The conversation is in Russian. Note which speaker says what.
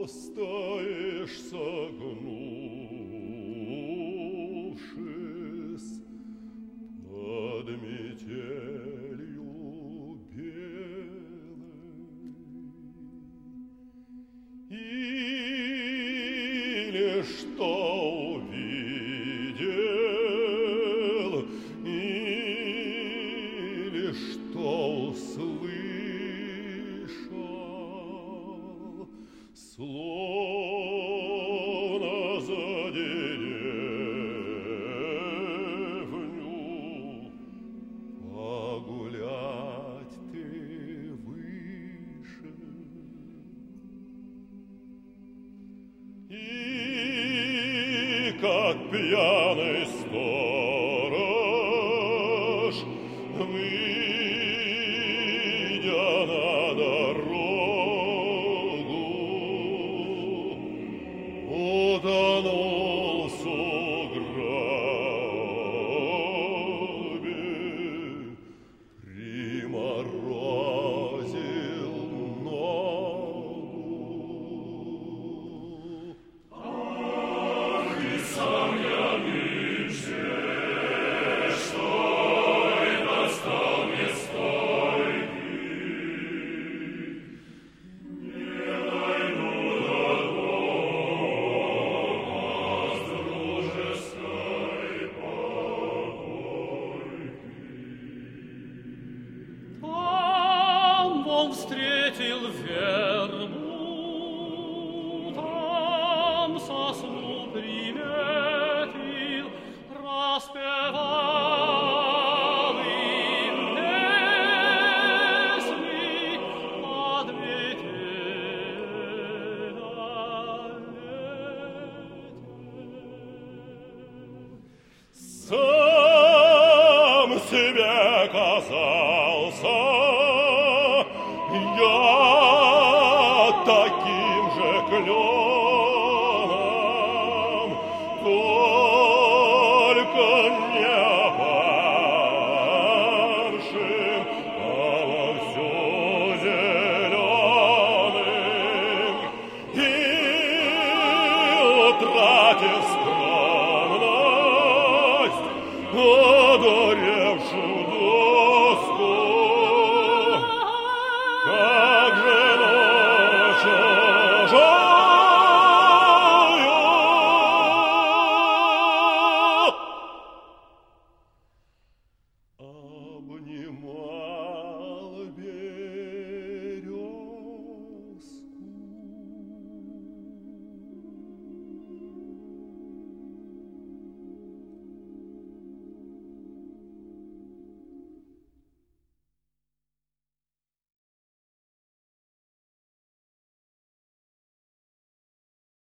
Speaker 1: стоишь согнувшись под метелью белой, или что увидел, или что услышал, словно за деревню погулять ты вышел, и как пьяный сторож, выйдя на дорогу, утонул в сугробе, приморозил ногу. Ах, и сам я нынче, что это стал мне стойкий, не найду дома с дружеской попойки. Там он встретил вербу, там сосну приметил, распевал им песни под метель сам себе казался я таким же клёвым,